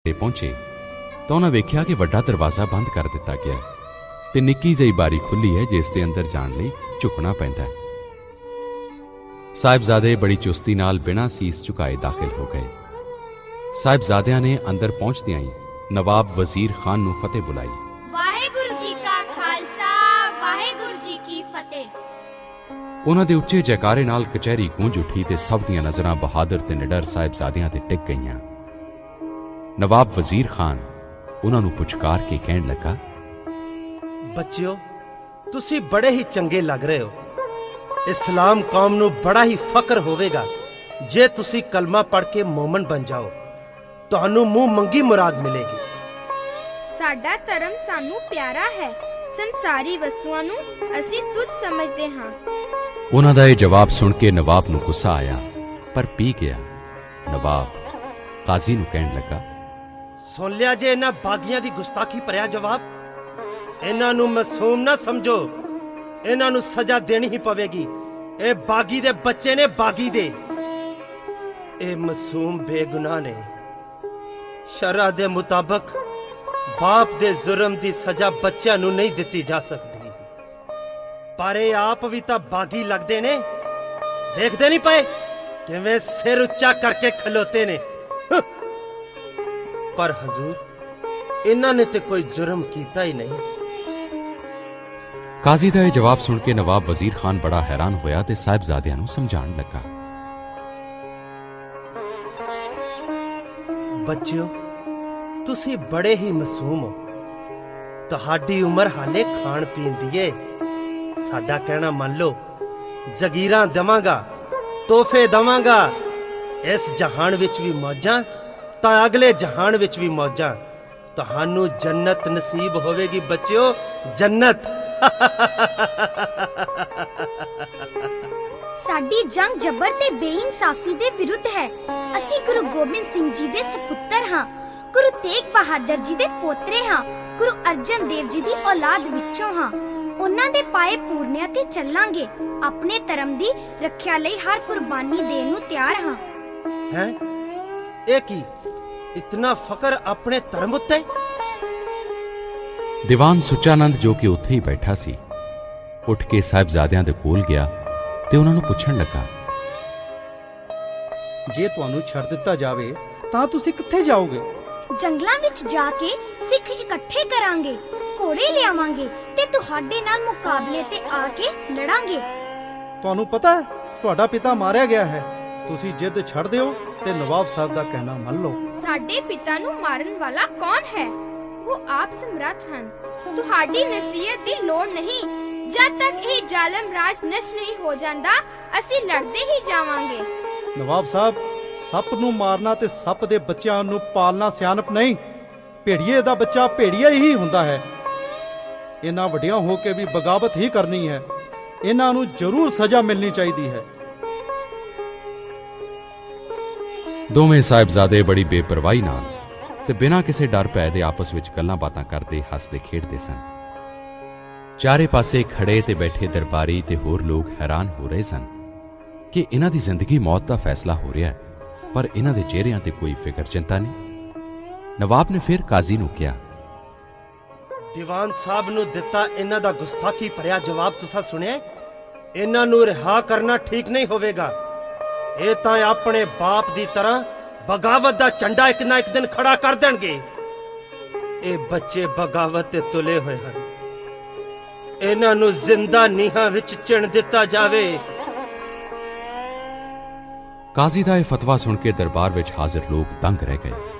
पहुंचे तो उन्हें वेख्या कि वड्डा दरवाज़ा बंद कर दिता गया ते निक्की जी बारी खुली है जिस दे अंदर जाण लई झुकना पैंदा है। साहिबजादे बड़ी चुस्ती नाल बिना सीस झुकाए दाखिल हो गए। साहिबजादियां ने अंदर पहुंचदियां ही नवाब वजीर खान नूं फतेह बुलाई। वाहेगुरु जी का खालसा वाहेगुरु जी की फतेह। उन्हां दे उच्चे जयकारे नाल कचहरी गूंज उठी ते सब दियां नज़रां बहादुर ते निडर साहिबजादियां ते टिक गईयां। नवाब वजीर खान उन्हां नूं पुचकार के कहण लगा, बच्चिओ तुसी बड़े ही चंगे लग रहे हो। इस्लाम कौम नूं बड़ा ही फकर होवेगा जे तुसी कलमा पढ़ के मोमन बन जाओ, तुहानू मुंह मंगी मुराद मिलेगी। साडा धर्म सानू प्यारा है, संसारी वस्तुआं नूं असीं तुच्छ समझदे हां। उन्हां दा इह जवाब सुन के नवाब नूं गुस्सा आया पर पी गया। नवाब काजी नूं कहण लगा, सुन लिया जे इन्हां बागियां दी गुस्ताखी भरिया जवाब। इन्हां नूं मासूम ना समझो, इन्हां नूं सजा देनी ही पवेगी। ए बागी दे बच्चे ने बागी दे, ए मासूम बेगुनाह ने। शरा दे मुताबिक बाप दे जुर्म दी सजा बच्चों नूं नहीं दिती जा सकती, पर ए आप भी तां बागी लगदे ने। देखदे नहीं पए किवें सिर उच्चा करके खलोते ने। पर हजूर इन्हां ने ते कोई जुर्म कीता ही नहीं। काजी दा इह जवाब सुन के नवाब वजीर खान बड़ा हैरान होया ते साहिबजादियां नूं समझाण लगा। बच्चिओ तुसी बड़े ही मासूम हो, तुहाडी उम्र हाले खाण पीण दी है। साडा कहना मान लो, जगीरां दवांगा, तोहफे दवांगा। इस जहान विच भी मौजां तां अगले जहान विच भी मौजां। तुहानू जन्नत नसीब होवेगी बच्चिओ, जन्नत। साडी जंग जबर ते बेइंसाफी दे विरुद्ध है। असी गुरु गोबिंद सिंह जी दे सपुत्र हां, गुरु तेग बहादुर जी दे पोतरे हां, गुरु अर्जन देव जी दी औलाद विचों हां। उन्हां दे पाए पूरनिया ते चलांगे। अपने धर्म दी रखिया लई हर कुर्बानी देण नूं तैयार हां। हैं ए की इतना फकर अपने धर्म उत्ते? दीवान सुचानंद जो कि उत्थे ही बैठा सी उठ के साहिबजादियां दे कोल गया ते उन्हां नूं पुछण लगा, जे तुहानू छड़ दिता जावे तां तुसी कित्थे जाओगे? जंगलां विच जाके सिख इकट्ठे करांगे, घोड़े लियावांगे ते तुहाडे नाल मुकाबले ते आके लड़ांगे। तुहानू पता है तुहाडा पिता मारिया गया है। तुसी जिद छड़ दिओ ते नवाब साहब दा कहना मान लो। साडे पिता नूं मारन वाला कौन है? वो आप समर्थ हन। तुहाडी नसीहत दी लोड़ नहीं। जद तक यह जालिम राज नष्ट नहीं हो जांदा असी लड़ते ही जावांगे। नवाब साहब, सप नूं मारना ते सप दे बच्चिआं नूं पालना सियानप नहीं। भेड़िए दा बच्चा भेड़िया ही हुंदा है। इन्हां वड्डियां हो के भी बगावत ही करनी है। इन्हां नूं जरूर सजा मिलनी चाहिदी है। दोवें साहिबजादे बड़ी बेपरवाही नाल ते बिना किसी डर भै दे आपस विच गल्लां बातां करदे हसदे खेडदे सन। चारे पासे खड़े ते बैठे दरबारी ते होर लोग हैरान हो रहे सन कि इन्हां दी जिंदगी मौत दा फैसला हो रहा है, पर इन्हां दे चेहरिਆਂ ते कोई फिकर चिंता नहीं। नवाब ने फिर काजी नूं कहा, दीवान साहब नूं दिता इन्हां दा गुस्ताखी भरिया जवाब तुसां सुनिया? इन्हां नूं रिहा करना ठीक नहीं होवेगा। ਇਹ ਤਾਂ ਆਪਣੇ ਬਾਪ ਦੀ ਤਰ੍ਹਾਂ ਬਗਾਵਤ ਦਾ ਝੰਡਾ ਇੱਕ ਨਾ ਇੱਕ ਦਿਨ ਖੜਾ ਕਰ ਦੇਣਗੇ। ਇਹ ਬੱਚੇ ਬਗਾਵਤ ਤੇ ਤੁਲੇ ਹੋਏ ਹਨ। ਇਹਨਾਂ ਨੂੰ ਜ਼ਿੰਦਾ ਨੀਹਾਂ ਵਿੱਚ ਚਿਣ ਦਿੱਤਾ ਜਾਵੇ। ਕਾਜ਼ੀ ਦਾ ਇਹ ਫਤਵਾ ਸੁਣ ਕੇ ਦਰਬਾਰ ਵਿੱਚ ਹਾਜ਼ਰ ਲੋਕ ਦੰਗ ਰਹਿ ਗਏ।